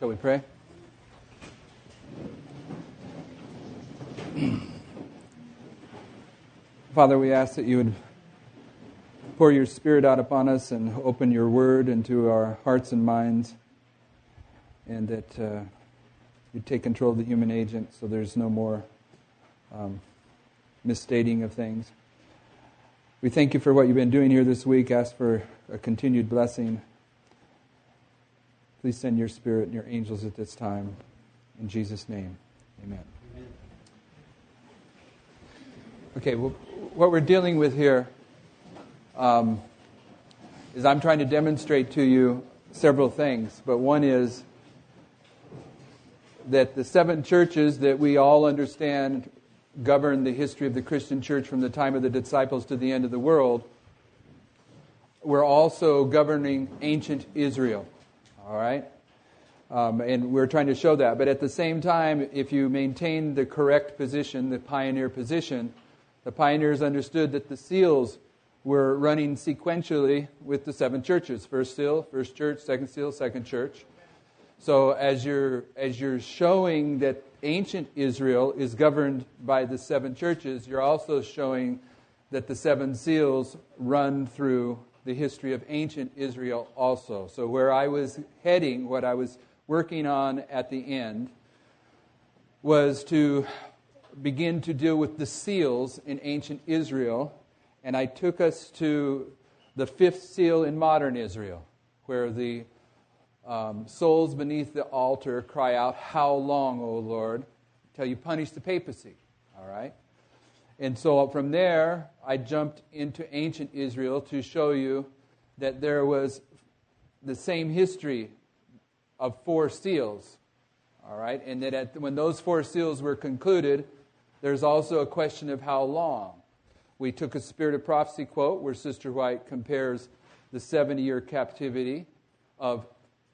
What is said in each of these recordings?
Shall we pray? Father, we ask that you would pour your Spirit out upon us and open your word into our hearts and minds, and that you'd take control of the human agent so there's no more misstating of things. We thank you for what you've been doing here this week. Ask for a continued blessing. Please send your Spirit and your angels at this time. In Jesus' name, amen. Okay, well, what we're dealing with here is I'm trying to demonstrate to you several things. But one is that the seven churches that we all understand govern the history of the Christian church from the time of the disciples to the end of the world were also governing ancient Israel. All right? And we're trying to show that. But at the same time, if you maintain the correct position, the pioneer position, the pioneers understood that the seals were running sequentially with the seven churches. First seal, first church, second seal, second church. So as you're showing that ancient Israel is governed by the seven churches, you're also showing that the seven seals run through the history of ancient Israel also. So where I was heading, what I was working on at the end, was to begin to deal with the seals in ancient Israel. And I took us to the fifth seal in modern Israel, where the souls beneath the altar cry out, "How long, O Lord?" till you punish the papacy. All right? And so from there, I jumped into ancient Israel to show you that there was the same history of four seals. All right? And that when those four seals were concluded, there's also a question of how long. We took a Spirit of Prophecy quote where Sister White compares the 70-year captivity of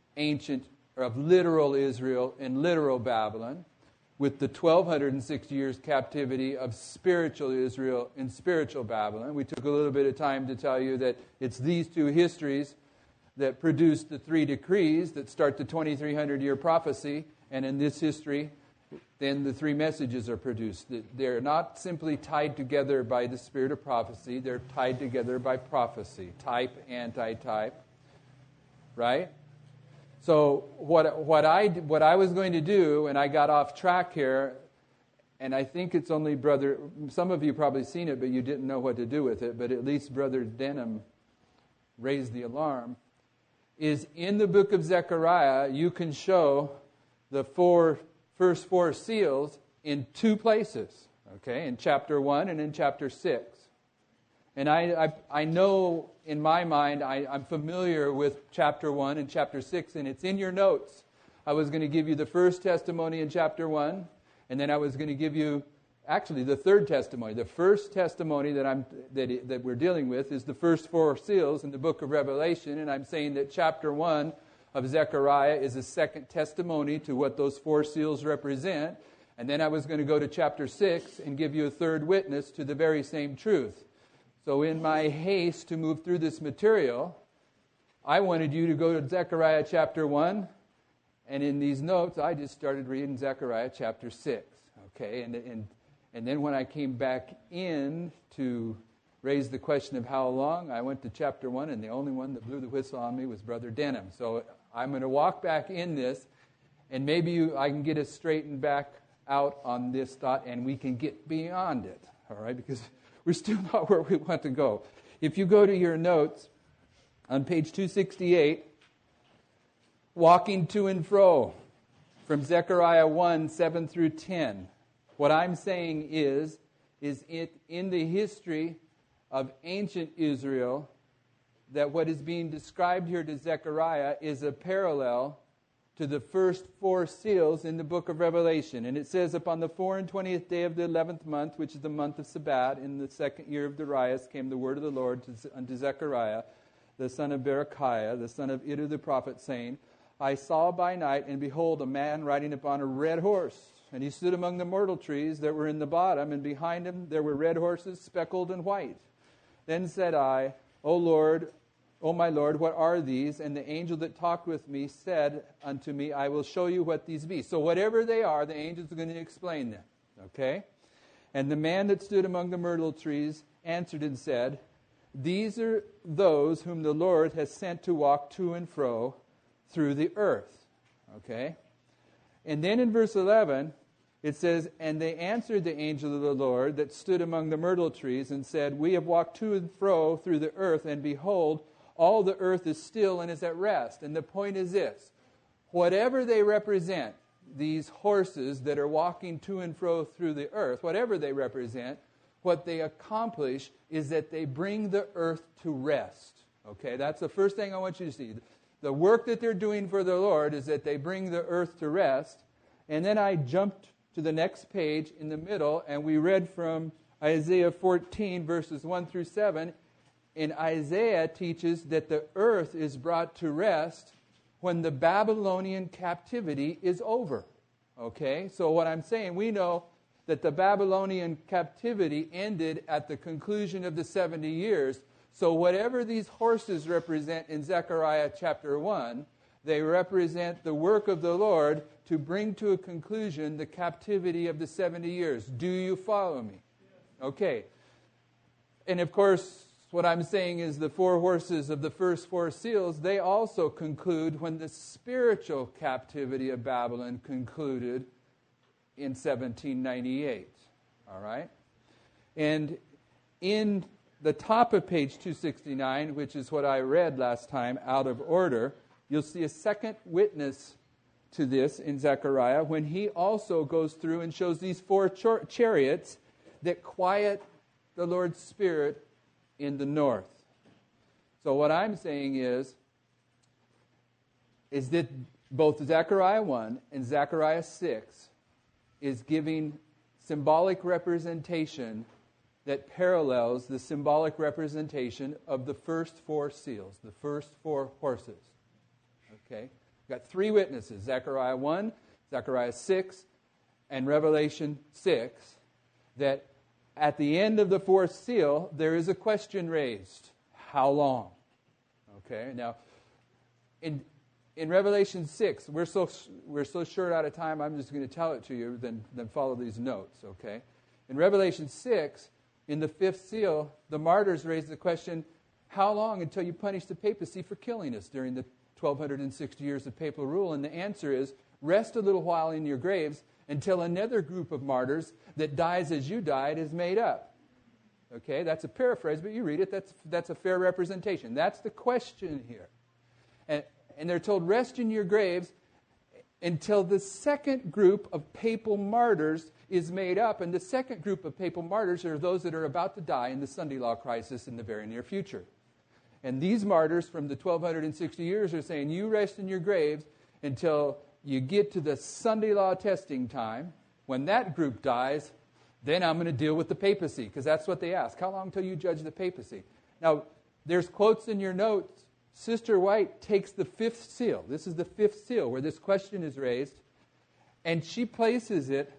literal Israel and literal Babylon with the 1,260 years captivity of spiritual Israel and spiritual Babylon. We took a little bit of time to tell you that it's these two histories that produce the three decrees that start the 2,300-year prophecy, and in this history, then the three messages are produced. They're not simply tied together by the Spirit of prophecy, they're tied together by prophecy, type, anti-type, right? So what I was going to do, and I got off track here, and I think it's only Brother, some of you probably seen it, but you didn't know what to do with it, but at least Brother Denham raised the alarm, is in the book of Zechariah, you can show the first four seals in two places, okay, in chapter 1 and in chapter 6. And I know in my mind, I'm familiar with chapter 1 and chapter 6, and it's in your notes. I was going to give you the first testimony in chapter 1, and then I was going to give you, actually, the third testimony. The first testimony that we're dealing with is the first four seals in the book of Revelation, and I'm saying that chapter 1 of Zechariah is a second testimony to what those four seals represent. And then I was going to go to chapter 6 and give you a third witness to the very same truth. So in my haste to move through this material, I wanted you to go to Zechariah chapter 1, and in these notes, I just started reading Zechariah chapter 6. Okay, and then when I came back in to raise the question of how long, I went to chapter 1, and the only one that blew the whistle on me was Brother Denham. So I'm going to walk back in this, and maybe I can get us straightened back out on this thought, and we can get beyond it, all right? Because we're still not where we want to go. If you go to your notes, on page 268, walking to and fro from Zechariah 1, 7 through 10, what I'm saying is it in the history of ancient Israel that what is being described here to Zechariah is a parallel to the first four seals in the book of Revelation. And it says, upon the 24th day of the 11th month, which is the month of Sabat, in the second year of Darius, came the word of the Lord unto Zechariah, the son of Berechiah, the son of Iddo the prophet, saying, I saw by night, and behold, a man riding upon a red horse. And he stood among the myrtle trees that were in the bottom, and behind him there were red horses, speckled and white. Then said I, O Lord, O my Lord, what are these? And the angel that talked with me said unto me, I will show you what these be. So whatever they are, the angels are going to explain them. Okay? And the man that stood among the myrtle trees answered and said, These are those whom the Lord has sent to walk to and fro through the earth. Okay? And then in verse 11, it says, And they answered the angel of the Lord that stood among the myrtle trees and said, We have walked to and fro through the earth, and behold, all the earth is still and is at rest. And the point is this: whatever they represent, these horses that are walking to and fro through the earth, whatever they represent, what they accomplish is that they bring the earth to rest. Okay, that's the first thing I want you to see. The work that they're doing for the Lord is that they bring the earth to rest. And then I jumped to the next page in the middle, and we read from Isaiah 14, verses 1 through 7. And Isaiah teaches that the earth is brought to rest when the Babylonian captivity is over. Okay? So what I'm saying, we know that the Babylonian captivity ended at the conclusion of the 70 years. So whatever these horses represent in Zechariah chapter 1, they represent the work of the Lord to bring to a conclusion the captivity of the 70 years. Do you follow me? Okay. And of course, what I'm saying is the four horses of the first four seals, they also conclude when the spiritual captivity of Babylon concluded in 1798. All right? And in the top of page 269, which is what I read last time out of order, you'll see a second witness to this in Zechariah when he also goes through and shows these four chariots that quiet the Lord's Spirit in the north. So what I'm saying is that both Zechariah 1 and Zechariah 6 is giving symbolic representation that parallels the symbolic representation of the first four seals, the first four horses. Okay? We've got three witnesses, Zechariah 1, Zechariah 6, and Revelation 6, that at the end of the fourth seal, there is a question raised. How long? Okay, now, in Revelation 6, we're so short out of time, I'm just going to tell it to you, then follow these notes, okay? In Revelation 6, in the fifth seal, the martyrs raise the question, how long until you punish the papacy for killing us during the 1260 years of papal rule? And the answer is, rest a little while in your graves until another group of martyrs that dies as you died is made up. Okay, that's a paraphrase, but you read it, that's a fair representation. That's the question here. And they're told, rest in your graves until the second group of papal martyrs is made up. And the second group of papal martyrs are those that are about to die in the Sunday law crisis in the very near future. And these martyrs from the 1260 years are saying, you rest in your graves until you get to the Sunday law testing time. When that group dies, then I'm going to deal with the papacy, because that's what they ask. How long till you judge the papacy? Now, there's quotes in your notes. Sister White takes the fifth seal. This is the fifth seal where this question is raised, and she places it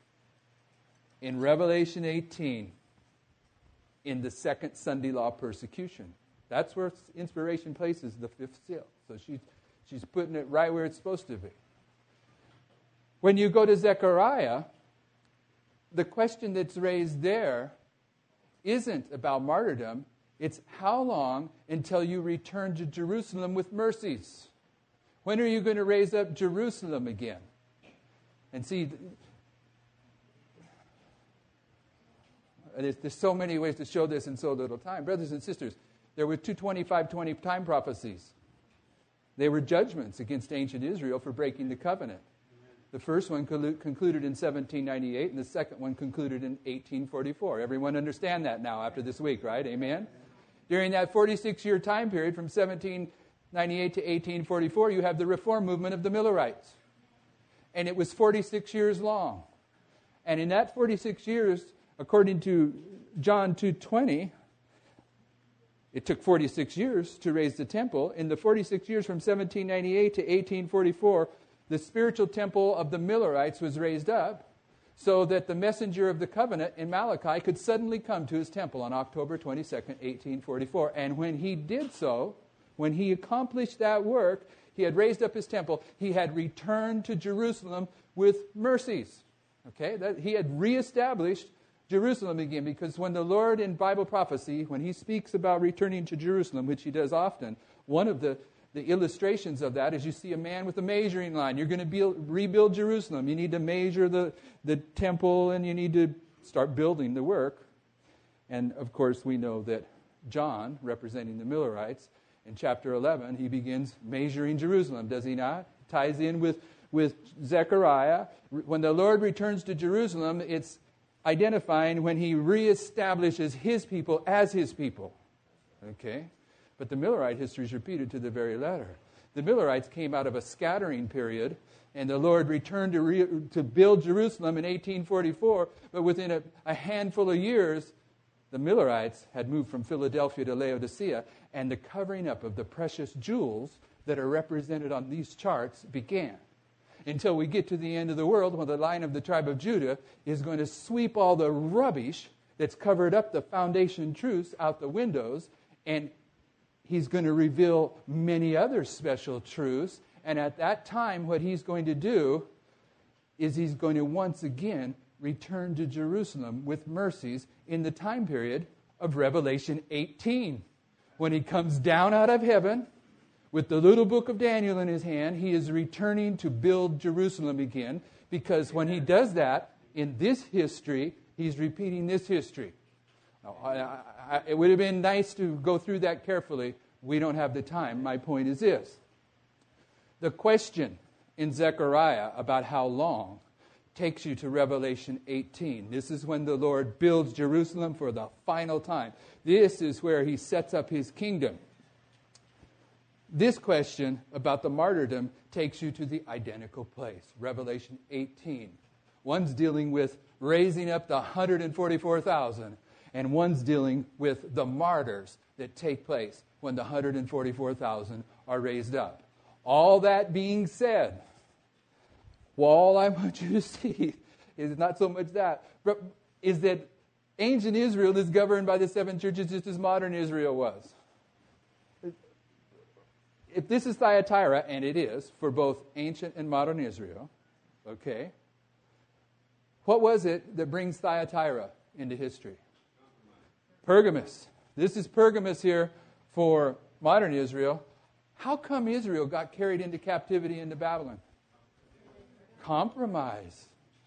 in Revelation 18 in the second Sunday law persecution. That's where inspiration places the fifth seal. So she's putting it right where it's supposed to be. When you go to Zechariah, the question that's raised there isn't about martyrdom. It's how long until you return to Jerusalem with mercies? When are you going to raise up Jerusalem again? And see, there's so many ways to show this in so little time. Brothers and sisters, there were 225-20 time prophecies. They were judgments against ancient Israel for breaking the covenant. The first one concluded in 1798, and the second one concluded in 1844. Everyone understand that now after this week, right? Amen? During that 46-year time period from 1798 to 1844, you have the reform movement of the Millerites. And it was 46 years long. And in that 46 years, according to John 2:20, it took 46 years to raise the temple. In the 46 years from 1798 to 1844, the spiritual temple of the Millerites was raised up so that the messenger of the covenant in Malachi could suddenly come to his temple on October 22nd, 1844. And when he did so, when he accomplished that work, he had raised up his temple, he had returned to Jerusalem with mercies. Okay, he had reestablished Jerusalem again, because when the Lord in Bible prophecy, when he speaks about returning to Jerusalem, which he does often, one of the illustrations of that is you see a man with a measuring line. You're going to rebuild Jerusalem. You need to measure the temple, and you need to start building the work. And, of course, we know that John, representing the Millerites, in chapter 11, he begins measuring Jerusalem, does he not? Ties in with Zechariah. When the Lord returns to Jerusalem, it's identifying when he reestablishes his people as his people. Okay? But the Millerite history is repeated to the very letter. The Millerites came out of a scattering period, and the Lord returned to build Jerusalem in 1844, but within a handful of years, the Millerites had moved from Philadelphia to Laodicea, and the covering up of the precious jewels that are represented on these charts began. Until we get to the end of the world, when the line of the tribe of Judah is going to sweep all the rubbish that's covered up the foundation truths out the windows, and he's going to reveal many other special truths. And at that time, what he's going to do is he's going to once again return to Jerusalem with mercies in the time period of Revelation 18. When he comes down out of heaven with the little book of Daniel in his hand, he is returning to build Jerusalem again, because when he does that in this history, he's repeating this history. Now, it would have been nice to go through that carefully. We don't have the time. My point is this. The question in Zechariah about how long takes you to Revelation 18. This is when the Lord builds Jerusalem for the final time. This is where he sets up his kingdom. This question about the martyrdom takes you to the identical place, Revelation 18. One's dealing with raising up the 144,000, and one's dealing with the martyrs that take place when the 144,000 are raised up. All that being said, all I want you to see is not so much that, but is that ancient Israel is governed by the seven churches just as modern Israel was. If this is Thyatira, and it is, for both ancient and modern Israel, okay, what was it that brings Thyatira into history? Pergamus. This is Pergamus here for modern Israel. How come Israel got carried into captivity into Babylon? Compromise.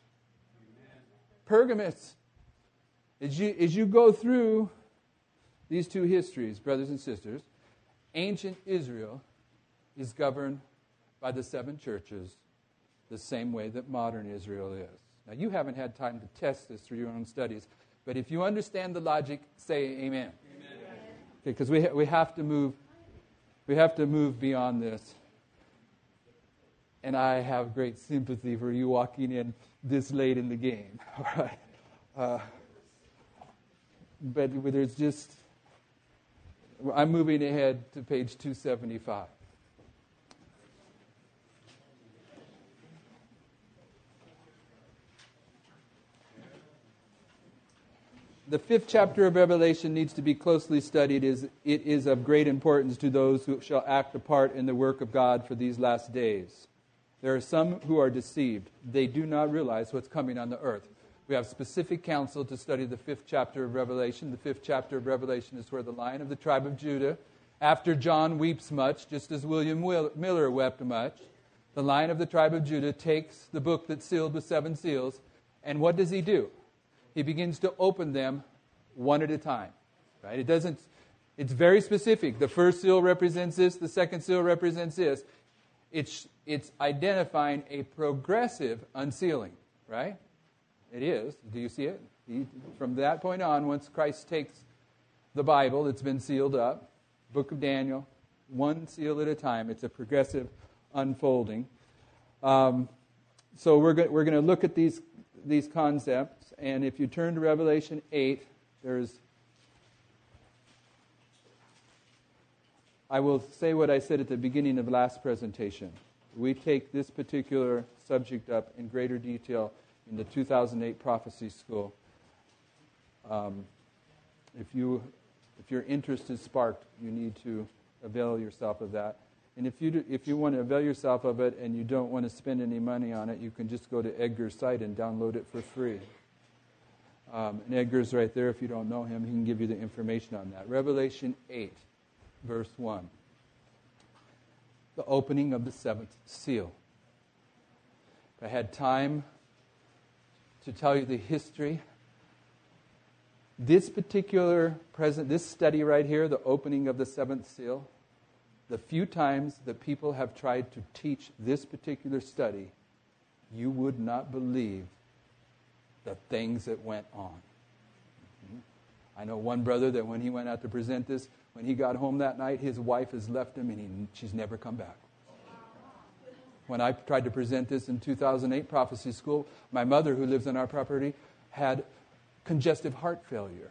Pergamus. As you go through these two histories, brothers and sisters, ancient Israel is governed by the seven churches the same way that modern Israel is. Now, you haven't had time to test this through your own studies, but if you understand the logic, say amen. Because we have to move beyond this. And I have great sympathy for you walking in this late in the game. All right. But there's just, I'm moving ahead to page 275. The 5th chapter of Revelation needs to be closely studied. It is of great importance to those who shall act a part in the work of God for these last days. There are some who are deceived. They do not realize what's coming on the earth. We have specific counsel to study the 5th chapter of Revelation. The 5th chapter of Revelation is where the Lion of the tribe of Judah, after John weeps much, just as William Miller wept much, the Lion of the tribe of Judah takes the book that's sealed with 7 seals, and what does he do? He begins to open them one at a time. Right? It's very specific. The first seal represents this, the second seal represents this. It's identifying a progressive unsealing, right? It is. Do you see it? From that point on, once Christ takes the Bible that's been sealed up, book of Daniel, one seal at a time, it's a progressive unfolding. So we're going to look at these concepts. And if you turn to Revelation 8, I will say what I said at the beginning of the last presentation. We take this particular subject up in greater detail in the 2008 Prophecy School. If your interest is sparked, you need to avail yourself of that. And if you want to avail yourself of it and you don't want to spend any money on it, you can just go to Edgar's site and download it for free. And Edgar's right there. If you don't know him, he can give you the information on that. Revelation 8, verse 1. The opening of the seventh seal. If I had time to tell you the history, this study right here, the opening of the seventh seal, the few times that people have tried to teach this particular study, you would not believe the things that went on. I know one brother that when he went out to present this, when he got home that night, his wife has left him and she's never come back. When I tried to present this in 2008 prophecy school, my mother, who lives on our property, had congestive heart failure.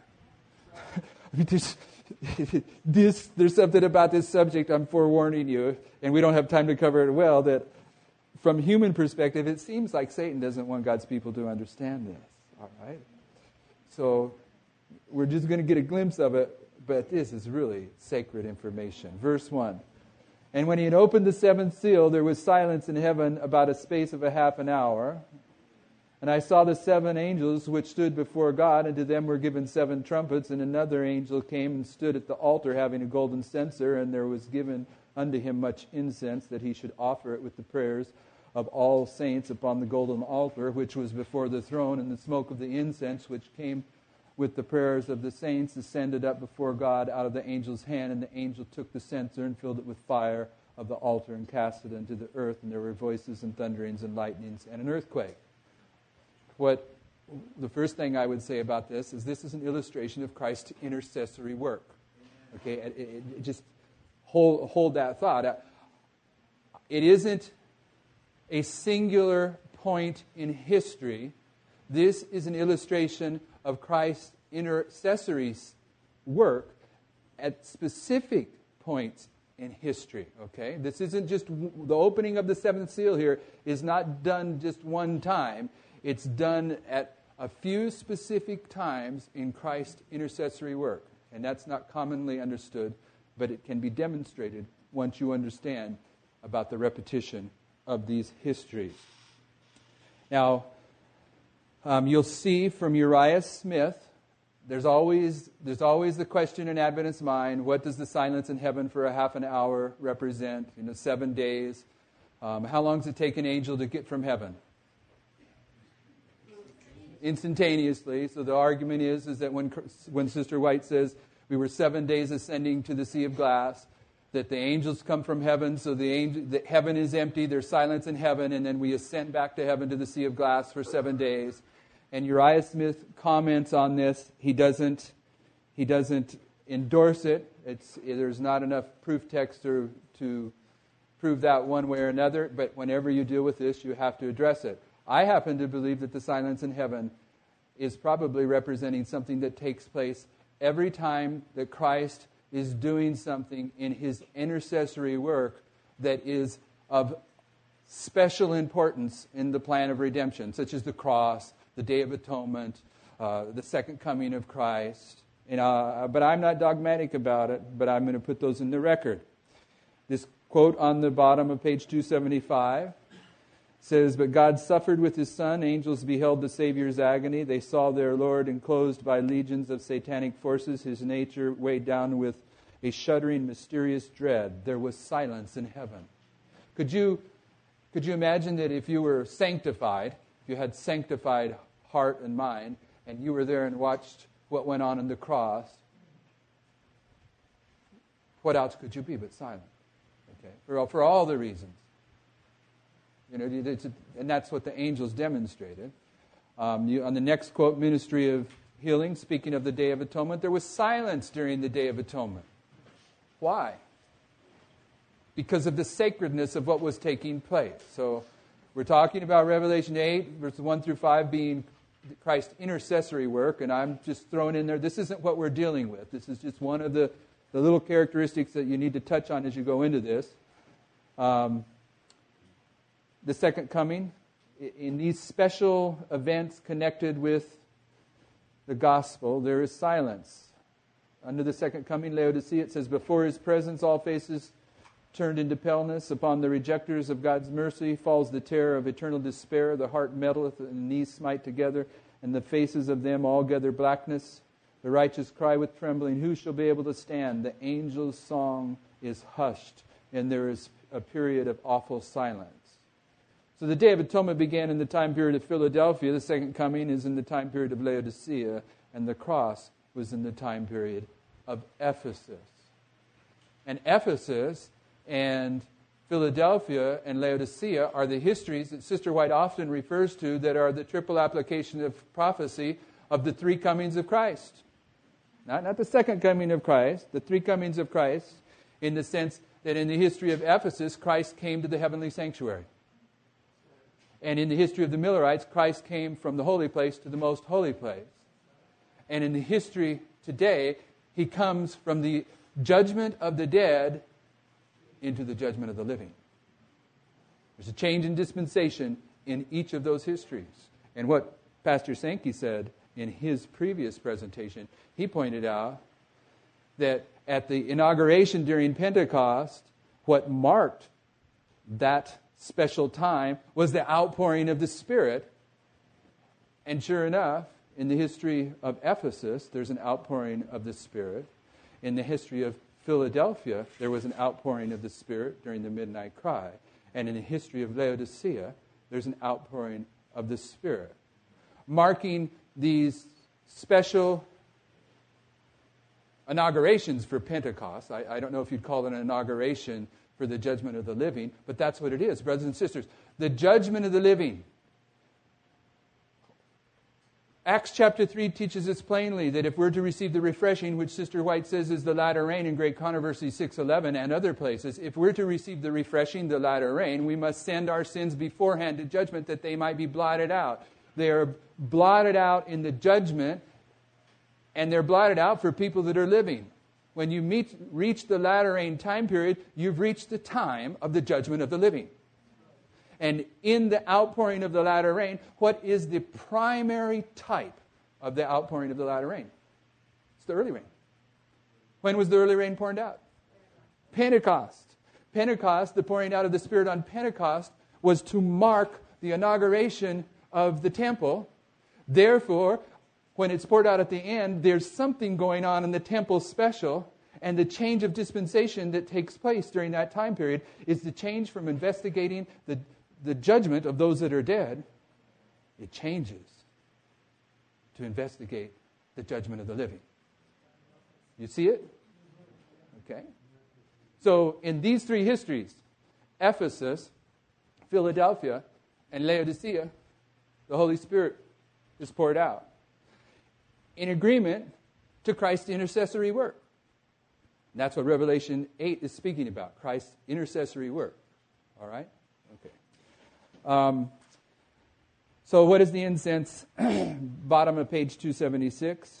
There's something about this subject, I'm forewarning you, and we don't have time to cover it well, that from human perspective, it seems like Satan doesn't want God's people to understand this. All right? So we're just going to get a glimpse of it, but this is really sacred information. Verse 1. And when he had opened the seventh seal, there was silence in heaven about a space of a half an hour. And I saw the seven angels which stood before God, and to them were given seven trumpets. And another angel came and stood at the altar, having a golden censer, and there was given unto him much incense, that he should offer it with the prayers of all saints upon the golden altar, which was before the throne. And the smoke of the incense, which came with the prayers of the saints, ascended up before God out of the angel's hand. And the angel took the censer and filled it with fire of the altar and cast it into the earth. And there were voices and thunderings and lightnings and an earthquake. The first thing I would say about this is an illustration of Christ's intercessory work. Okay, just hold that thought. It isn't a singular point in history. This is an illustration of Christ's intercessory work at specific points in history. Okay, this isn't just the opening of the seventh seal. Here is not done just one time. It's done at a few specific times in Christ's intercessory work. And that's not commonly understood, but it can be demonstrated once you understand about the repetition of these histories. Now, you'll see from Uriah Smith, there's always the question in Adventist mind, what does the silence in heaven for a half an hour represent? 7 days. How long does it take an angel to get from heaven? Instantaneously. So the argument is that when Sister White says we were 7 days ascending to the sea of glass, that the angels come from heaven, so the heaven is empty, there's silence in heaven, and then we ascend back to heaven to the sea of glass for 7 days. And Uriah Smith comments on this. He doesn't endorse it. There's not enough proof text to prove that one way or another, but whenever you deal with this, you have to address it. I happen to believe that the silence in heaven is probably representing something that takes place every time that Christ is doing something in his intercessory work that is of special importance in the plan of redemption, such as the cross, the Day of Atonement, the second coming of Christ. But I'm not dogmatic about it, but I'm going to put those in the record. This quote on the bottom of page 275 says, "But God suffered with his Son. Angels beheld the Savior's agony. They saw their Lord enclosed by legions of satanic forces, his nature weighed down with a shuddering, mysterious dread. There was silence in heaven." Could you imagine that if you were sanctified, if you had sanctified heart and mind, and you were there and watched what went on the cross, what else could you be but silent? Okay, for all the reasons. And that's what the angels demonstrated. On the next quote, Ministry of Healing, speaking of the Day of Atonement, there was silence during the Day of Atonement. Why? Because of the sacredness of what was taking place. So we're talking about Revelation 8, verses 1 through 5 being Christ's intercessory work, and I'm just throwing in there, this isn't what we're dealing with. This is just one of the little characteristics that you need to touch on as you go into this. The second coming, in these special events connected with the gospel, there is silence. under the second coming, Laodicea, it says, before his presence all faces turned into paleness. Upon the rejectors of God's mercy falls the terror of eternal despair. The heart mettleth, and the knees smite together, and the faces of them all gather blackness. The righteous cry with trembling, who shall be able to stand? The angel's song is hushed, and there is a period of awful silence. So the Day of Atonement began in the time period of Philadelphia. The second coming is in the time period of Laodicea, and the cross was in the time period of Ephesus. And Ephesus and Philadelphia and Laodicea are the histories that Sister White often refers to that are the triple application of prophecy of the three comings of Christ. Not the second coming of Christ, the three comings of Christ, in the sense that in the history of Ephesus, Christ came to the heavenly sanctuary. And in the history of the Millerites, Christ came from the holy place to the most holy place. And in the history today, he comes from the judgment of the dead into the judgment of the living. There's a change in dispensation in each of those histories. And what Pastor Sankey said in his previous presentation, he pointed out that at the inauguration during Pentecost, what marked that special time was the outpouring of the Spirit. And sure enough, in the history of Ephesus, there's an outpouring of the Spirit. In the history of Philadelphia, there was an outpouring of the Spirit during the midnight cry. And in the history of Laodicea, there's an outpouring of the Spirit. Marking these special inaugurations for Pentecost. I don't know if you'd call it an inauguration for the judgment of the living, but that's what it is, brothers and sisters. The judgment of the living. Acts chapter 3 teaches us plainly that if we're to receive the refreshing, which Sister White says is the latter rain in Great Controversy 6:11 and other places, if we're to receive the refreshing, the latter rain, we must send our sins beforehand to judgment that they might be blotted out. They are blotted out in the judgment, and they're blotted out for people that are living. When you reach the latter rain time period, you've reached the time of the judgment of the living. And in the outpouring of the latter rain, what is the primary type of the outpouring of the latter rain? It's the early rain. When was the early rain poured out? Pentecost. Pentecost, the pouring out of the Spirit on Pentecost, was to mark the inauguration of the temple. Therefore, when it's poured out at the end, there's something going on in the temple special, and the change of dispensation that takes place during that time period is the change from investigating the judgment of those that are dead. It changes to investigate the judgment of the living. You see it? Okay. So in these three histories, Ephesus, Philadelphia, and Laodicea, the Holy Spirit is poured out in agreement to Christ's intercessory work. And that's what Revelation 8 is speaking about, Christ's intercessory work. All right? Okay. So what is the incense? Bottom of page 276.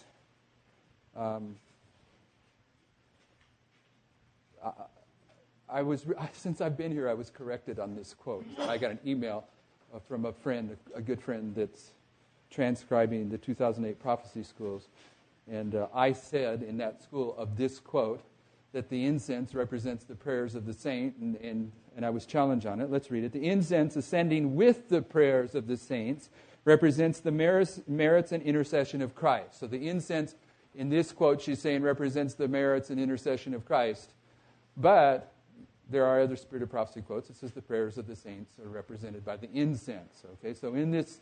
Since I've been here, I was corrected on this quote. I got an email from a friend, a good friend that's transcribing the 2008 prophecy schools. And I said in that school of this quote that the incense represents the prayers of the saint, and I was challenged on it. Let's read it. The incense ascending with the prayers of the saints represents the merits and intercession of Christ. So the incense, in this quote, she's saying represents the merits and intercession of Christ. But there are other Spirit of Prophecy quotes. It says the prayers of the saints are represented by the incense. Okay, so in this,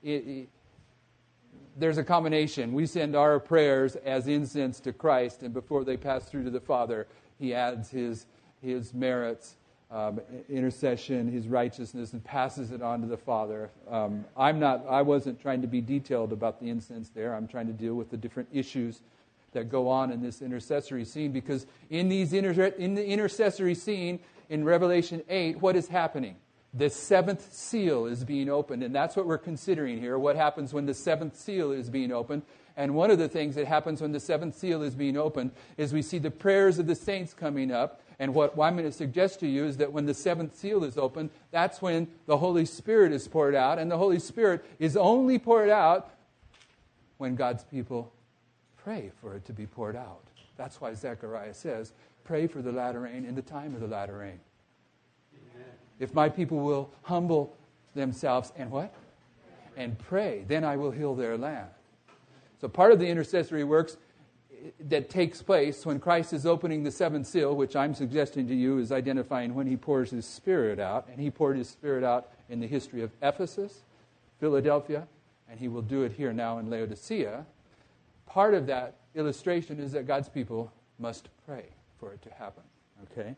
there's a combination. We send our prayers as incense to Christ, and before they pass through to the Father, He adds His merits, intercession, His righteousness, and passes it on to the Father. I wasn't trying to be detailed about the incense there. I'm trying to deal with the different issues that go on in this intercessory scene, because in the intercessory scene in Revelation 8, what is happening? The seventh seal is being opened, and that's what we're considering here, what happens when the seventh seal is being opened. And one of the things that happens when the seventh seal is being opened is we see the prayers of the saints coming up. And what I'm going to suggest to you is that when the seventh seal is opened, that's when the Holy Spirit is poured out. And the Holy Spirit is only poured out when God's people pray for it to be poured out. That's why Zechariah says, pray for the latter rain in the time of the latter rain. Amen. If my people will humble themselves and what? And pray, then I will heal their land. So part of the intercessory works that takes place when Christ is opening the seventh seal, which I'm suggesting to you is identifying when he pours his Spirit out. And he poured his Spirit out in the history of Ephesus, Philadelphia, and he will do it here now in Laodicea. Part of that illustration is that God's people must pray for it to happen. Okay?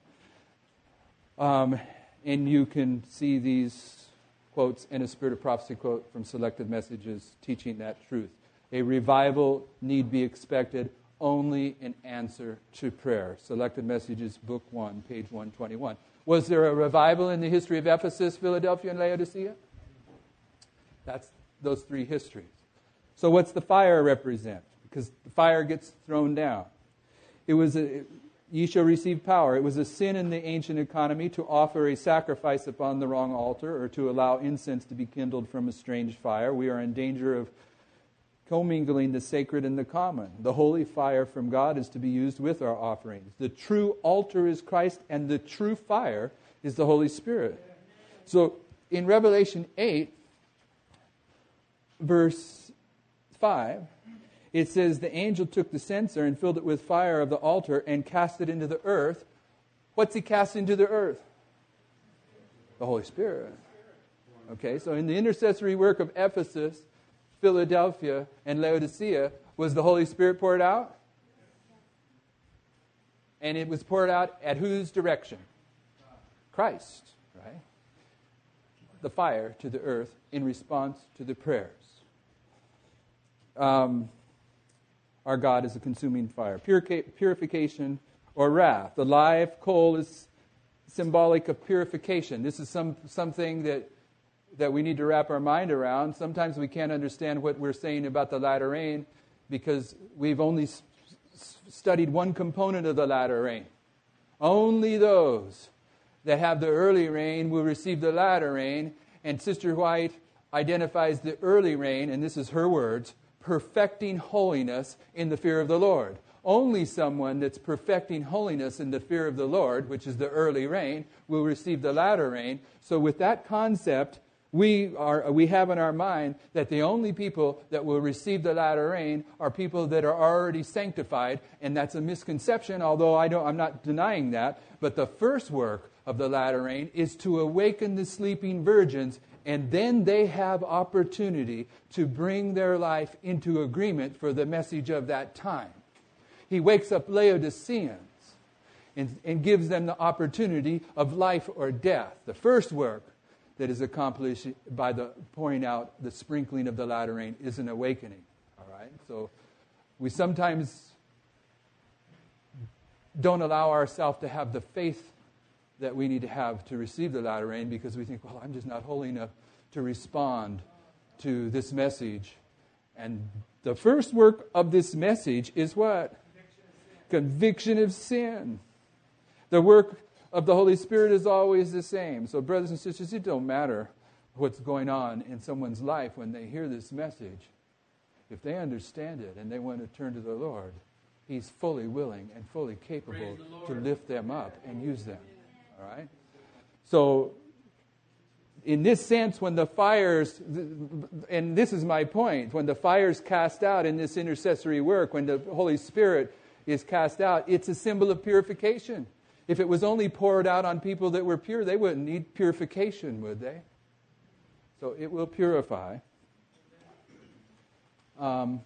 And you can see these quotes in a Spirit of Prophecy quote from Selected Messages teaching that truth. A revival need be expected only in answer to prayer. Selected Messages, Book 1, page 121. Was there a revival in the history of Ephesus, Philadelphia, and Laodicea? That's those three histories. So what's the fire represent? Because the fire gets thrown down. Ye shall receive power. It was a sin in the ancient economy to offer a sacrifice upon the wrong altar or to allow incense to be kindled from a strange fire. We are in danger of commingling the sacred and the common. The holy fire from God is to be used with our offerings. The true altar is Christ, and the true fire is the Holy Spirit. So in Revelation 8, verse 5, it says, the angel took the censer and filled it with fire of the altar and cast it into the earth. What's he cast into the earth? The Holy Spirit. Okay, so in the intercessory work of Ephesus, Philadelphia, and Laodicea, was the Holy Spirit poured out? And it was poured out at whose direction? Christ, right? The fire to the earth in response to the prayers. Our God is a consuming fire. Purification or wrath. The live coal is symbolic of purification. This is something that we need to wrap our mind around. Sometimes we can't understand what we're saying about the latter rain because we've only studied one component of the latter rain. Only those that have the early rain will receive the latter rain. And Sister White identifies the early rain, and this is her words, perfecting holiness in the fear of the Lord. Only someone that's perfecting holiness in the fear of the Lord, which is the early rain, will receive the latter rain. So with that concept, we have in our mind that the only people that will receive the latter rain are people that are already sanctified, and that's a misconception, although I'm not denying that. But the first work of the latter rain is to awaken the sleeping virgins, and then they have opportunity to bring their life into agreement for the message of that time. He wakes up Laodiceans and gives them the opportunity of life or death. The first work that is accomplished by the pouring out, the sprinkling of the latter rain, is an awakening. All right? So we sometimes don't allow ourselves to have the faith that we need to have to receive the latter rain because we think, well, I'm just not holy enough to respond to this message. And the first work of this message is what? Conviction of sin. The work of the Holy Spirit is always the same. So brothers and sisters, it don't matter what's going on in someone's life when they hear this message. If they understand it and they want to turn to the Lord, He's fully willing and fully capable to lift them up and use them. All right? So, in this sense, when the fires, and this is my point, when the fire's cast out in this intercessory work, when the Holy Spirit is cast out, it's a symbol of purification. If it was only poured out on people that were pure, they wouldn't need purification, would they? So it will purify. Now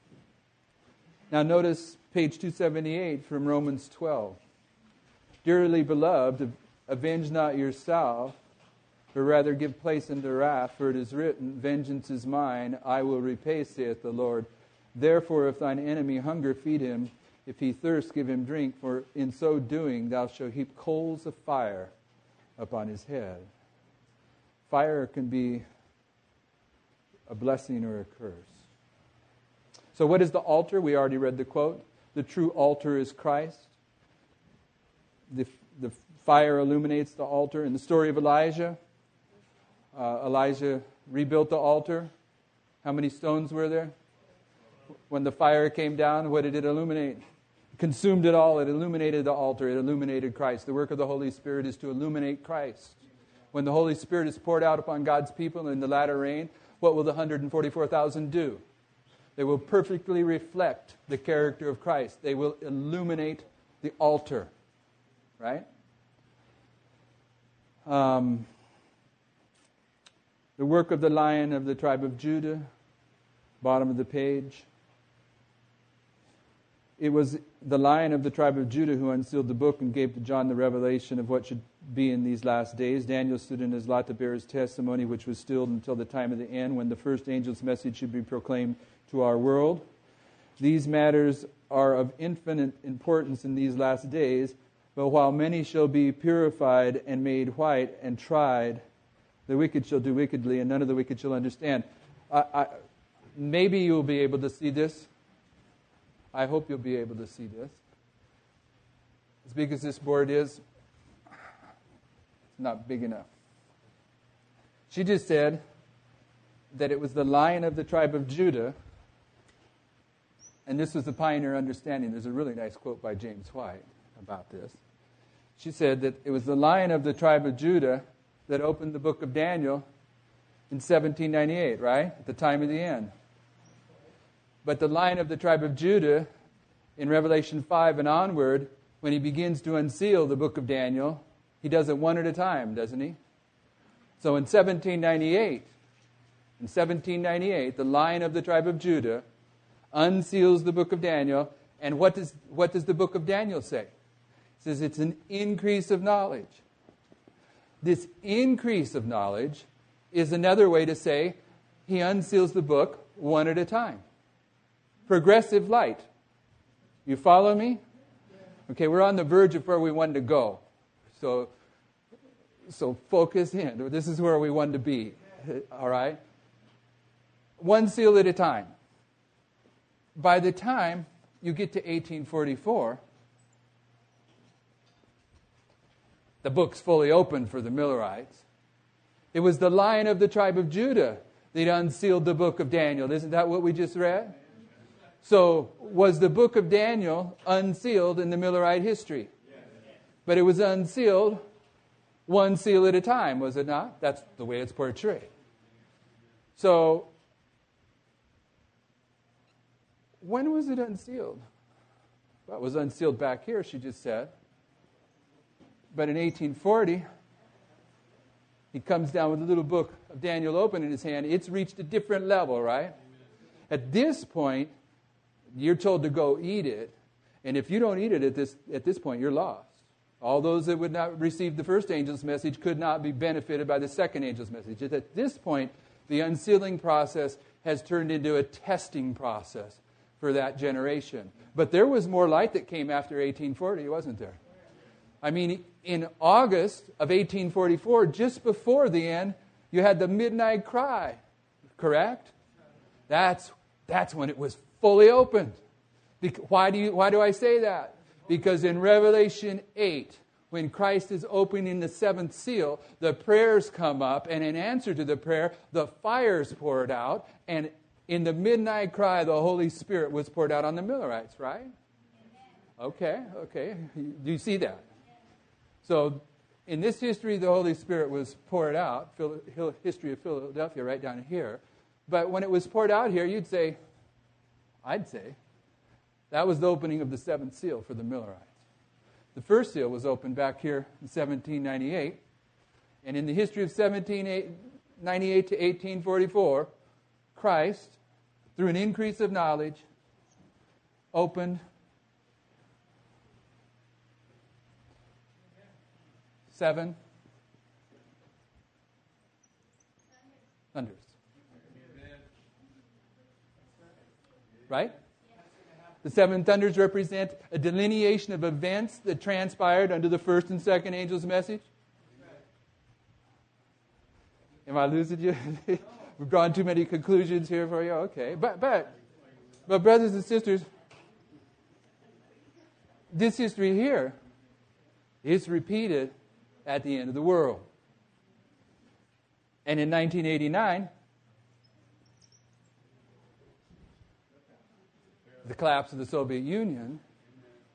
notice page 278 from Romans 12. Dearly beloved, avenge not yourself, but rather give place unto wrath, for it is written, vengeance is mine, I will repay, saith the Lord. Therefore, if thine enemy hunger, feed him. If he thirst, give him drink, for in so doing thou shalt heap coals of fire upon his head. Fire can be a blessing or a curse. So what is the altar? We already read the quote. The true altar is Christ. The fire illuminates the altar. In the story of Elijah, Elijah rebuilt the altar. How many stones were there? When the fire came down, what did it illuminate? consumed it all. It illuminated the altar. It illuminated Christ. The work of the Holy Spirit is to illuminate Christ. When the Holy Spirit is poured out upon God's people in the latter rain, what will the 144,000 do? They will perfectly reflect the character of Christ. They will illuminate the altar. Right? The work of the Lion of the tribe of Judah, bottom of the page. It was the Lion of the tribe of Judah who unsealed the book and gave to John the revelation of what should be in these last days. Daniel stood in his lot to bear his testimony, which was stilled until the time of the end, when the first angel's message should be proclaimed to our world. These matters are of infinite importance in these last days, but while many shall be purified and made white and tried, the wicked shall do wickedly, and none of the wicked shall understand. Maybe you'll be able to see this. I hope you'll be able to see this. As big as this board is, it's not big enough. She just said that it was the Lion of the tribe of Judah, and this was the pioneer understanding. There's a really nice quote by James White about this. She said that it was the Lion of the tribe of Judah that opened the book of Daniel in 1798, right? At the time of the end. But the Lion of the tribe of Judah, in Revelation 5 and onward, when he begins to unseal the book of Daniel, he does it one at a time, doesn't he? So in 1798, the Lion of the tribe of Judah unseals the book of Daniel, and what does the book of Daniel say? It says it's an increase of knowledge. This increase of knowledge is another way to say he unseals the book one at a time. Progressive light. You follow me? Okay, we're on the verge of where we want to go. So focus in. This is where we want to be. All right? One seal at a time. By the time you get to 1844, the book's fully open for the Millerites. It was the Lion of the tribe of Judah that unsealed the book of Daniel. Isn't that what we just read? So, was the book of Daniel unsealed in the Millerite history? But it was unsealed one seal at a time, was it not? That's the way it's portrayed. So, when was it unsealed? Well, it was unsealed back here, she just said. But in 1840, he comes down with a little book of Daniel open in his hand. It's reached a different level, right? At this point, you're told to go eat it. And if you don't eat it at this point, you're lost. All those that would not receive the first angel's message could not be benefited by the second angel's message. At this point, the unsealing process has turned into a testing process for that generation. But there was more light that came after 1840, wasn't there? I mean, in August of 1844, just before the end, you had the midnight cry, correct? That's when it was fully opened. Why do I say that? Because in Revelation 8, when Christ is opening the seventh seal, the prayers come up, and in answer to the prayer, the fire's poured out, and in the midnight cry, the Holy Spirit was poured out on the Millerites, right? Okay. Do you see that? So, in this history, the Holy Spirit was poured out, history of Philadelphia right down here. But when it was poured out here, I'd say, that was the opening of the seventh seal for the Millerites. The first seal was opened back here in 1798. And in the history of 1798 to 1844, Christ, through an increase of knowledge, opened 7 thunders. Right? The 7 thunders represent a delineation of events that transpired under the first and second angel's message. Am I losing you? We've drawn too many conclusions here for you. Okay. But brothers and sisters, this history here is repeated at the end of the world. And in 1989, the collapse of the Soviet Union,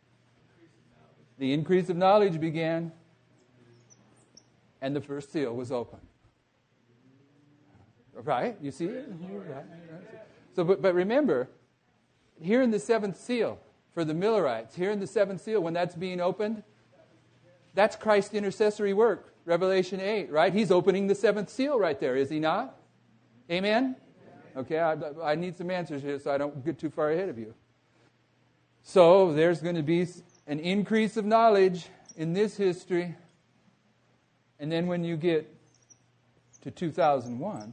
The increase of knowledge began, and the first seal was opened. Right? You see it? Right. So, but remember, here in the seventh seal, for the Millerites, here in the seventh seal, when that's being opened, that's Christ's intercessory work, Revelation 8, right? He's opening the seventh seal right there, is he not? Amen? Okay, I need some answers here so I don't get too far ahead of you. So there's going to be an increase of knowledge in this history. And then when you get to 2001,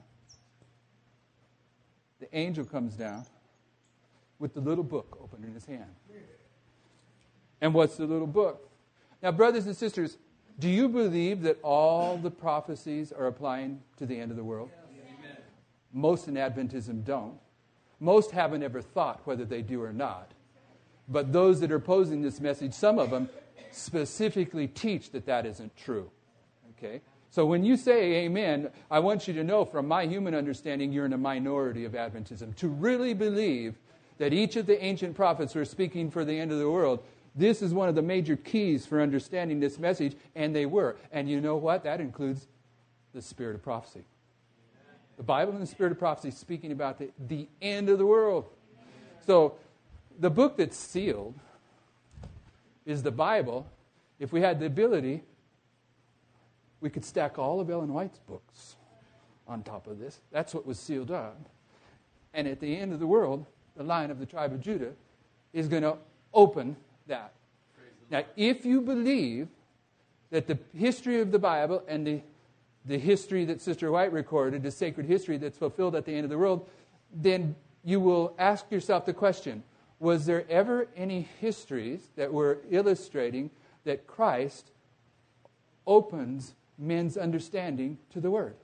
the angel comes down with the little book open in his hand. And what's the little book? Now, brothers and sisters, do you believe that all the prophecies are applying to the end of the world? Amen. Most in Adventism don't. Most haven't ever thought whether they do or not. But those that are posing this message, some of them specifically teach that that isn't true. Okay? So when you say amen, I want you to know from my human understanding, you're in a minority of Adventism. To really believe that each of the ancient prophets were speaking for the end of the world, this is one of the major keys for understanding this message, and they were. And you know what? That includes the spirit of prophecy. The Bible and the spirit of prophecy speaking about the end of the world. So the book that's sealed is the Bible. If we had the ability, we could stack all of Ellen White's books on top of this. That's what was sealed up. And at the end of the world, the Lion of the tribe of Judah is going to open that. Now, if you believe that the history of the Bible and the history that Sister White recorded, the sacred history that's fulfilled at the end of the world, then you will ask yourself the question, was there ever any histories that were illustrating that Christ opens men's understanding to the Word?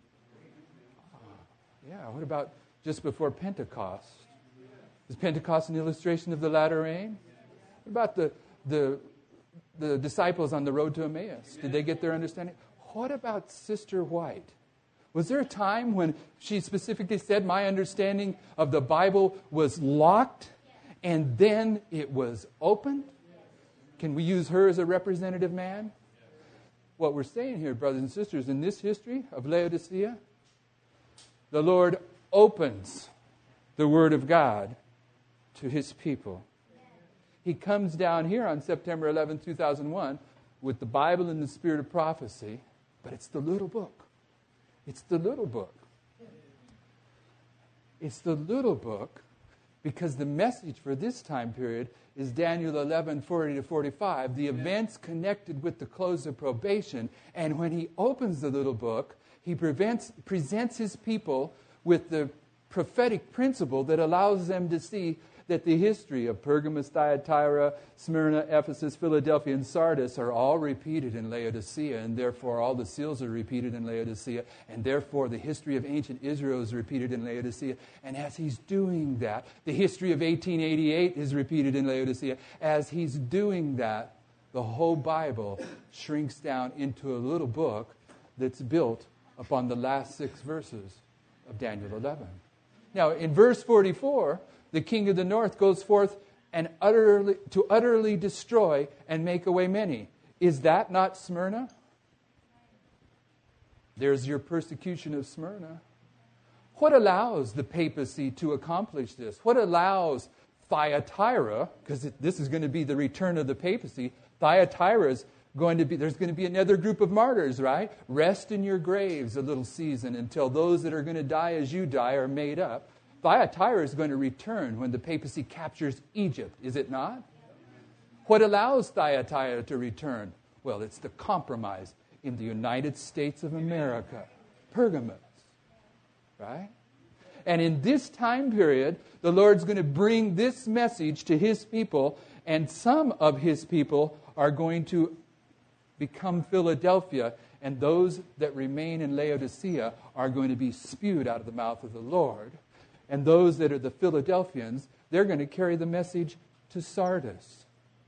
Yeah, what about just before Pentecost? Is Pentecost an illustration of the latter rain? What about the disciples on the road to Emmaus? Did they get their understanding? What about Sister White? Was there a time when she specifically said, my understanding of the Bible was locked and then it was opened? Can we use her as a representative man? What we're saying here, brothers and sisters, in this history of Laodicea, the Lord opens the Word of God to His people. He comes down here on September 11, 2001 with the Bible and the spirit of prophecy, but it's the little book. It's the little book. It's the little book because the message for this time period is Daniel 11, 40 to 45, the events connected with the close of probation. And when he opens the little book, he presents his people with the prophetic principle that allows them to see that the history of Pergamos, Thyatira, Smyrna, Ephesus, Philadelphia, and Sardis are all repeated in Laodicea, and therefore all the seals are repeated in Laodicea, and therefore the history of ancient Israel is repeated in Laodicea. And as he's doing that, the history of 1888 is repeated in Laodicea. As he's doing that, the whole Bible shrinks down into a little book that's built upon the last 6 verses of Daniel 11. Now, in verse 44, the king of the north goes forth and utterly destroy and make away many. Is that not Smyrna? There's your persecution of Smyrna. What allows the papacy to accomplish this? What allows Thyatira, because this is going to be the return of the papacy, Thyatira is going to be, there's going to be another group of martyrs, right? Rest in your graves a little season until those that are going to die as you die are made up. Thyatira is going to return when the papacy captures Egypt, is it not? What allows Thyatira to return? Well, it's the compromise in the United States of America, Pergamos, right? And in this time period, the Lord's going to bring this message to His people, and some of His people are going to become Philadelphia, and those that remain in Laodicea are going to be spewed out of the mouth of the Lord. And those that are the Philadelphians, they're going to carry the message to Sardis.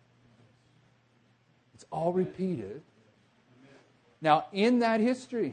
It's all repeated. Now, in that history,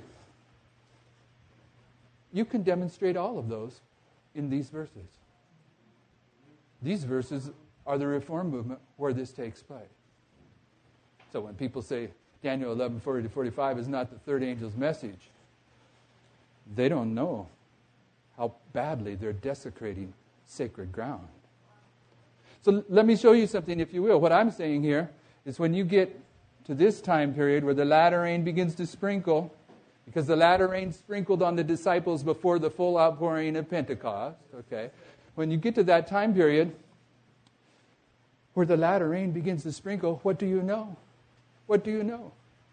you can demonstrate all of those in these verses. These verses are the Reform movement where this takes place. So when people say Daniel 11:40-45 is not the third angel's message, they don't know how badly they're desecrating sacred ground. So let me show you something, if you will. What I'm saying here is when you get to this time period where the latter rain begins to sprinkle, because the latter rain sprinkled on the disciples before the full outpouring of Pentecost, okay? When you get to that time period where the latter rain begins to sprinkle, what do you know? What do you know?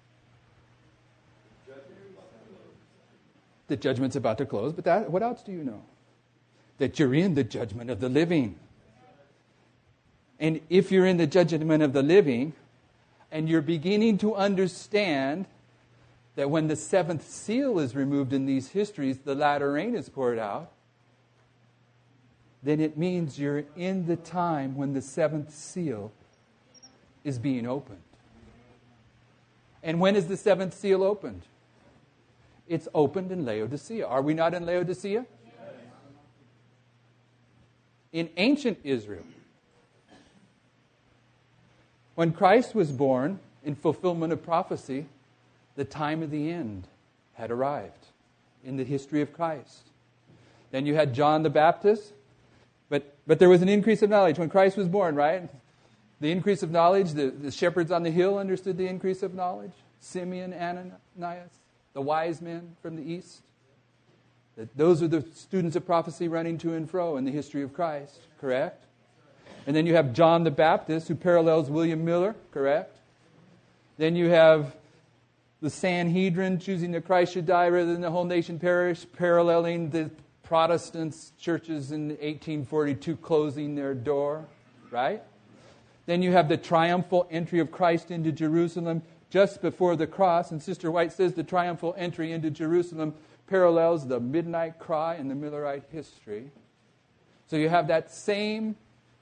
The judgment's about to close, but what else do you know? That you're in the judgment of the living. And if you're in the judgment of the living, and you're beginning to understand that when the seventh seal is removed in these histories, the latter rain is poured out, then it means you're in the time when the seventh seal is being opened. And when is the seventh seal opened? It's opened in Laodicea. Are we not in Laodicea? Yes. In ancient Israel, when Christ was born, in fulfillment of prophecy, the time of the end had arrived in the history of Christ. Then you had John the Baptist, but there was an increase of knowledge when Christ was born, right? The increase of knowledge, the shepherds on the hill understood the increase of knowledge. Simeon, Ananias, the wise men from the east. Those are the students of prophecy running to and fro in the history of Christ, correct? And then you have John the Baptist, who parallels William Miller, correct? Then you have the Sanhedrin choosing that Christ should die rather than the whole nation perish, paralleling the Protestant churches in 1842 closing their door, right? Then you have the triumphal entry of Christ into Jerusalem just before the cross. And Sister White says the triumphal entry into Jerusalem parallels the midnight cry in the Millerite history. So you have that same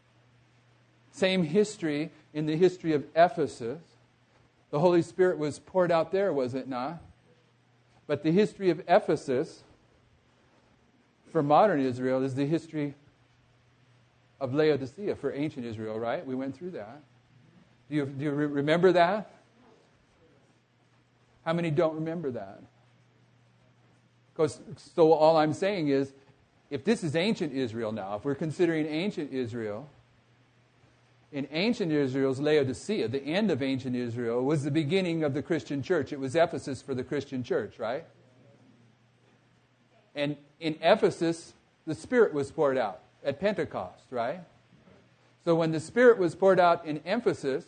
history in the history of Ephesus. The Holy Spirit was poured out there, was it not? But the history of Ephesus, for modern Israel, is the history of Laodicea for ancient Israel, right? We went through that. Do you remember that? How many don't remember that? So all I'm saying is, if this is ancient Israel now, if we're considering ancient Israel, in ancient Israel's Laodicea, the end of ancient Israel, was the beginning of the Christian church. It was Ephesus for the Christian church, right? And in Ephesus, the Spirit was poured out at Pentecost, right? So when the Spirit was poured out in Ephesus,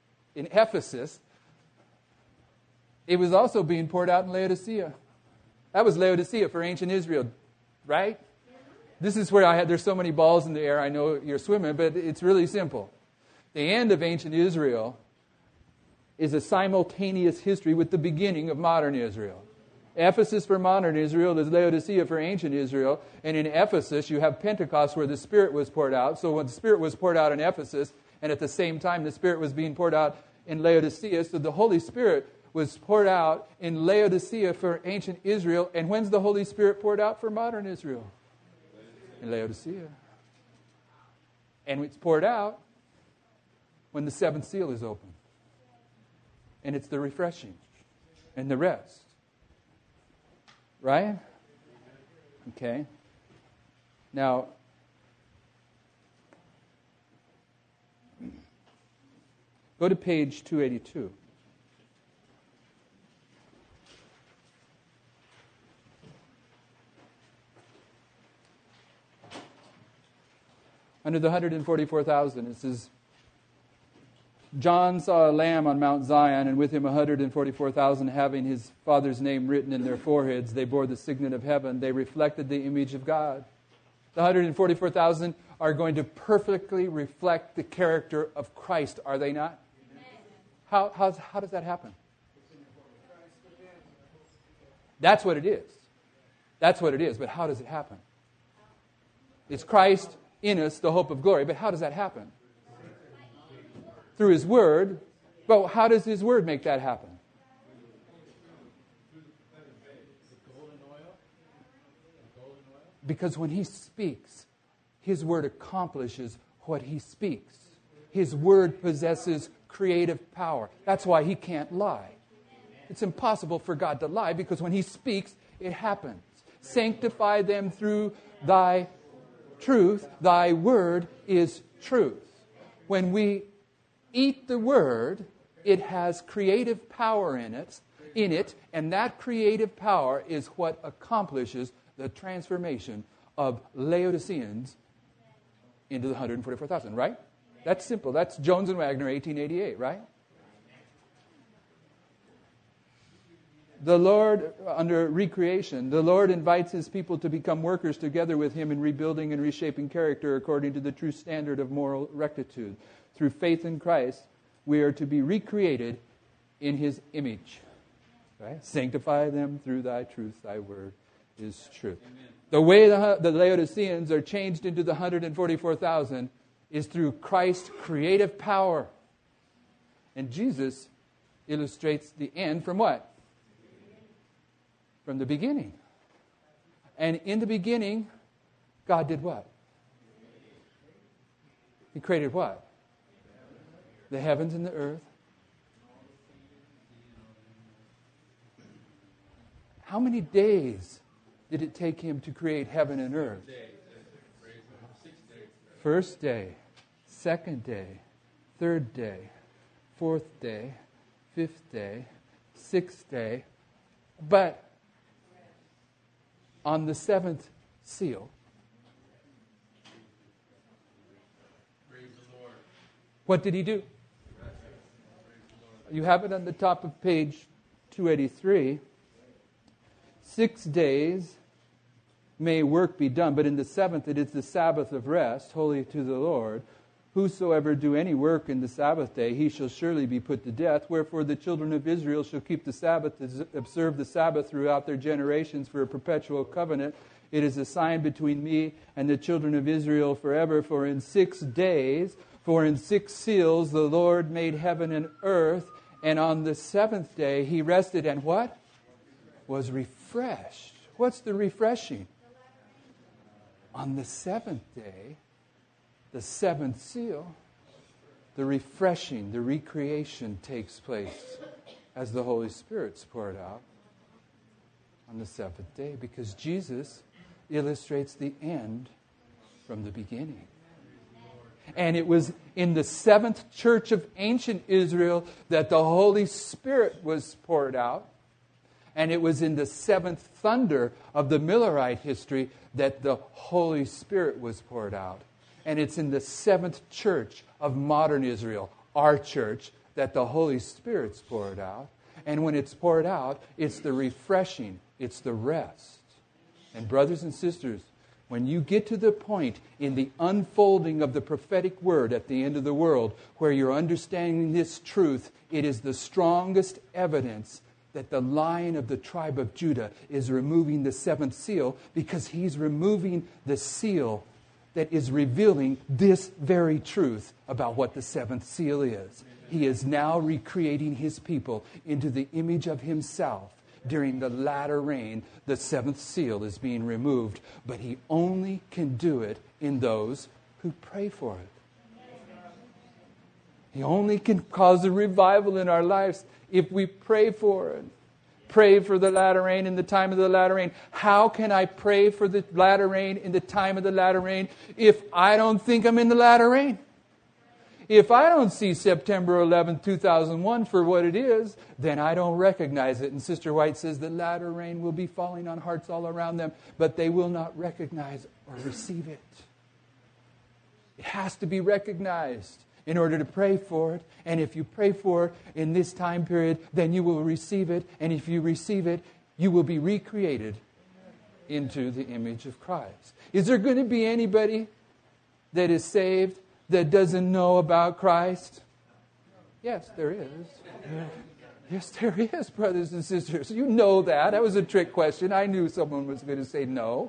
it was also being poured out in Laodicea. That was Laodicea for ancient Israel, right? This is where there's so many balls in the air. I know you're swimming, but it's really simple. The end of ancient Israel is a simultaneous history with the beginning of modern Israel. Ephesus for modern Israel is Laodicea for ancient Israel. And in Ephesus, you have Pentecost where the Spirit was poured out. So when the Spirit was poured out in Ephesus, and at the same time the Spirit was being poured out in Laodicea, so the Holy Spirit was poured out in Laodicea for ancient Israel. And when's the Holy Spirit poured out for modern Israel? In Laodicea. And it's poured out when the seventh seal is open. And it's the refreshing and the rest. Right? Okay. Now, go to page 282. Under the 144,000, it says, John saw a lamb on Mount Zion, and with him 144,000 having his Father's name written in their foreheads. They bore the signet of heaven. They reflected the image of God. The 144,000 are going to perfectly reflect the character of Christ, are they not? How does that happen? That's what it is. That's what it is. But how does it happen? It's Christ in us, the hope of glory. But how does that happen? Through His Word. But how does His Word make that happen? Because when He speaks, His Word accomplishes what He speaks. His Word possesses creative power. That's why He can't lie. It's impossible for God to lie because when He speaks, it happens. Sanctify them through Thy truth. Thy word is truth. When we eat the word, it has creative power in it, and that creative power is what accomplishes the transformation of Laodiceans into the 144,000, right? That's simple. That's Jones and Wagner, 1888, right? The Lord, under recreation, the Lord invites His people to become workers together with Him in rebuilding and reshaping character according to the true standard of moral rectitude. Through faith in Christ, we are to be recreated in His image. Right? Sanctify them through Thy truth. Thy word is truth. Amen. The way the Laodiceans are changed into the 144,000 is through Christ's creative power. And Jesus illustrates the end from what? From the beginning. And in the beginning, God did what? He created what? The heavens and the earth. How many days did it take Him to create heaven and earth? First day, second day, third day, fourth day, fifth day, sixth day. But on the seventh seal, what did He do? You have it on the top of page 283. 6 days may work be done, but in the seventh it is the Sabbath of rest, holy to the Lord. Whosoever do any work in the Sabbath day, he shall surely be put to death. Wherefore the children of Israel shall keep the Sabbath, observe the Sabbath throughout their generations for a perpetual covenant. It is a sign between me and the children of Israel forever. For in 6 days, for in 6 seals, the Lord made heaven and earth. And on the seventh day He rested and what? Was refreshed. What's the refreshing? On the seventh day, the seventh seal, the refreshing, the recreation takes place as the Holy Spirit's poured out on the seventh day, because Jesus illustrates the end from the beginning. And it was in the seventh church of ancient Israel that the Holy Spirit was poured out. And it was in the seventh thunder of the Millerite history that the Holy Spirit was poured out. And it's in the seventh church of modern Israel, our church, that the Holy Spirit's poured out. And when it's poured out, it's the refreshing, it's the rest. And brothers and sisters, when you get to the point in the unfolding of the prophetic word at the end of the world where you're understanding this truth, it is the strongest evidence that the Lion of the tribe of Judah is removing the seventh seal, because He's removing the seal that is revealing this very truth about what the seventh seal is. He is now recreating His people into the image of Himself. During the latter rain, the seventh seal is being removed, but He only can do it in those who pray for it. He only can cause a revival in our lives if we pray for it. Pray for the latter rain in the time of the latter rain. How can I pray for the latter rain in the time of the latter rain if I don't think I'm in the latter rain? If I don't see September 11, 2001 for what it is, then I don't recognize it. And Sister White says the latter rain will be falling on hearts all around them, but they will not recognize or receive it. It has to be recognized in order to pray for it. And if you pray for it in this time period, then you will receive it. And if you receive it, you will be recreated into the image of Christ. Is there going to be anybody that is saved that doesn't know about Christ? Yes, there is. Yes, there is, brothers and sisters. You know that. That was a trick question. I knew someone was going to say no.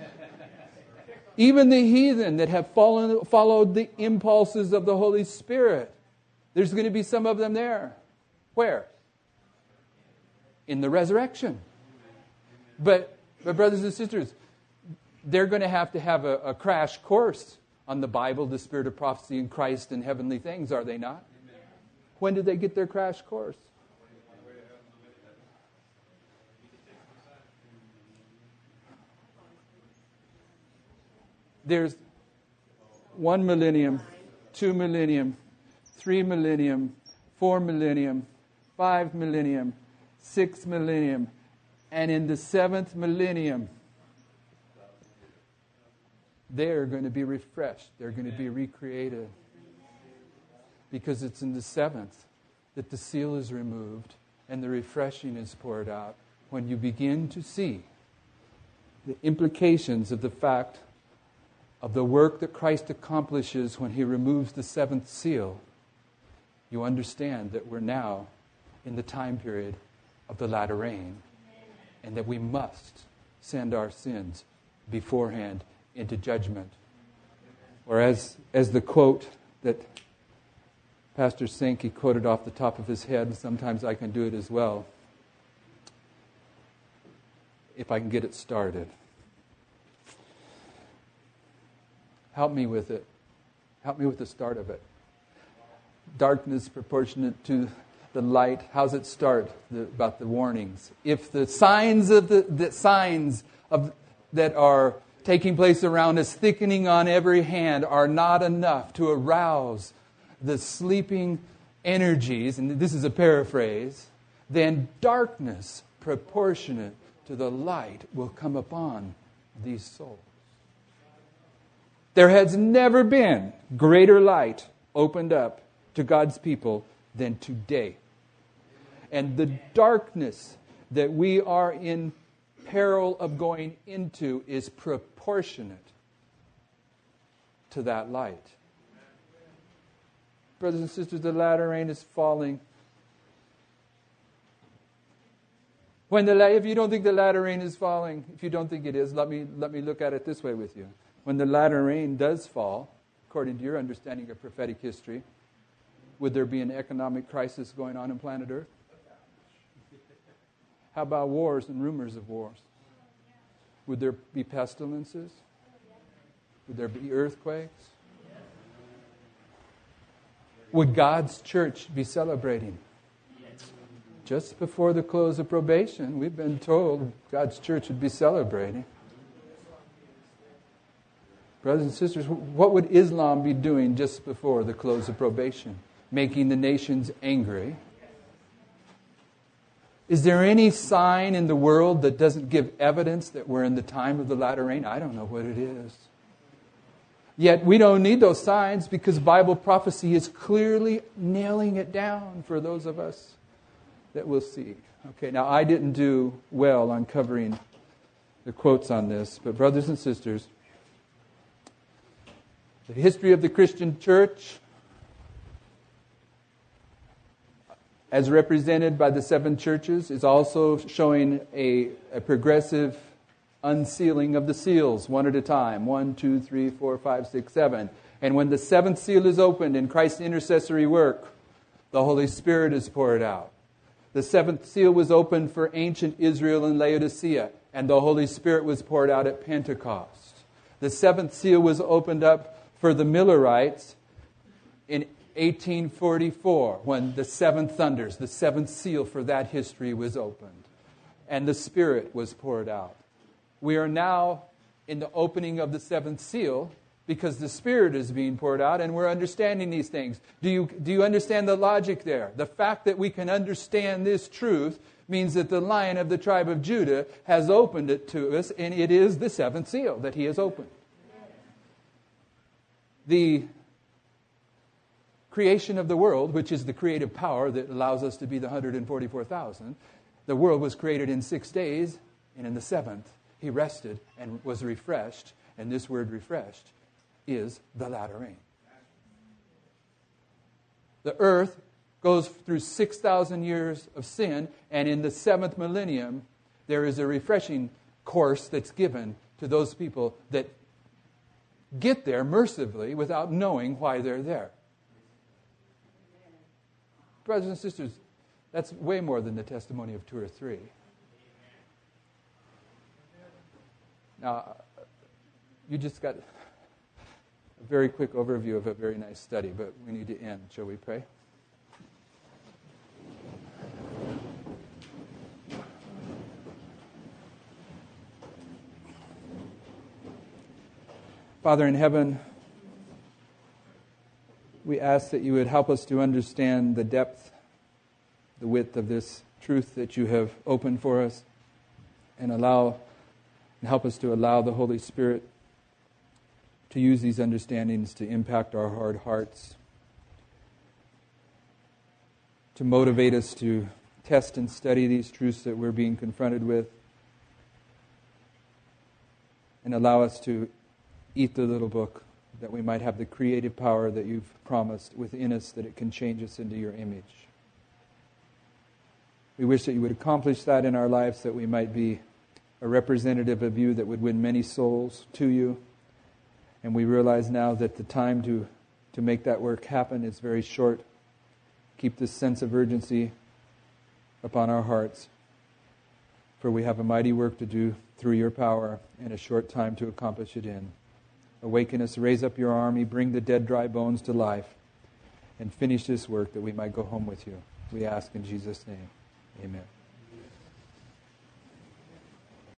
Even the heathen that have followed the impulses of the Holy Spirit. There's going to be some of them there. Where? In the resurrection. But brothers and sisters, they're going to have a crash course on the Bible, the spirit of prophecy in Christ and heavenly things, are they not? When did they get their crash course? There's 1 millennium, 2 millennium, 3 millennium, 4 millennium, 5 millennium, 6 millennium, and in the 7th millennium, they're going to be refreshed. They're going to be recreated. Because it's in the 7th that the seal is removed and the refreshing is poured out. When you begin to see the implications of the fact of the work that Christ accomplishes when he removes the 7th seal, you understand that we're now in the time period of the latter rain, and that we must send our sins beforehand into judgment. Or as the quote that Pastor Sankey quoted off the top of his head, and sometimes I can do it as well, if I can get it started. Help me with it. Help me with the start of it. Darkness proportionate to the light. How's it start? About the warnings. If the signs that are taking place around us, thickening on every hand, are not enough to arouse the sleeping energies, and this is a paraphrase, then darkness proportionate to the light will come upon these souls. There has never been greater light opened up to God's people than today. And the darkness that we are in peril of going into is proportionate to that light. Brothers and sisters, the latter rain is falling. If you don't think the latter rain is falling, if you don't think it is, let me look at it this way with you. When the latter rain does fall, according to your understanding of prophetic history, would there be an economic crisis going on planet Earth? How about wars and rumors of wars? Would there be pestilences? Would there be earthquakes? Would God's church be celebrating? Just before the close of probation, we've been told God's church would be celebrating. Brothers and sisters, what would Islam be doing just before the close of probation? Making the nations angry. Is there any sign in the world that doesn't give evidence that we're in the time of the latter rain? I don't know what it is. Yet we don't need those signs because Bible prophecy is clearly nailing it down for those of us that will see. Okay, now I didn't do well on covering the quotes on this, but brothers and sisters, the history of the Christian church, as represented by the 7 churches, is also showing a progressive unsealing of the seals, one at a time. 1, 2, 3, 4, 5, 6, 7. And when the 7th seal is opened in Christ's intercessory work, the Holy Spirit is poured out. The 7th seal was opened for ancient Israel and Laodicea, and the Holy Spirit was poured out at Pentecost. The 7th seal was opened up for the Millerites in 1844, when the 7 thunders, the 7th seal for that history was opened, and the Spirit was poured out. We are now in the opening of the 7th seal because the Spirit is being poured out and we're understanding these things. Do you understand the logic there? The fact that we can understand this truth means that the Lion of the tribe of Judah has opened it to us, and it is the 7th seal that he has opened. The creation of the world, which is the creative power that allows us to be the 144,000, the world was created in 6 days, and in the 7th, he rested and was refreshed, and this word refreshed is the latter rain. The earth goes through 6,000 years of sin, and in the 7th millennium, there is a refreshing course that's given to those people that get there mercifully without knowing why they're there. Brothers and sisters, that's way more than the testimony of 2 or 3. Now, you just got a very quick overview of a very nice study, but we need to end. Shall we pray? Father in heaven, we ask that you would help us to understand the depth, the width of this truth that you have opened for us, and help us to allow the Holy Spirit to use these understandings to impact our hard hearts, to motivate us to test and study these truths that we're being confronted with, and allow us to eat the little book, that we might have the creative power that you've promised within us, that it can change us into your image. We wish that you would accomplish that in our lives, that we might be a representative of you that would win many souls to you. And we realize now that the time to make that work happen is very short. Keep this sense of urgency upon our hearts, for we have a mighty work to do through your power and a short time to accomplish it in. Awaken us, raise up your army, bring the dead, dry bones to life, and finish this work that we might go home with you. We ask in Jesus' name. Amen.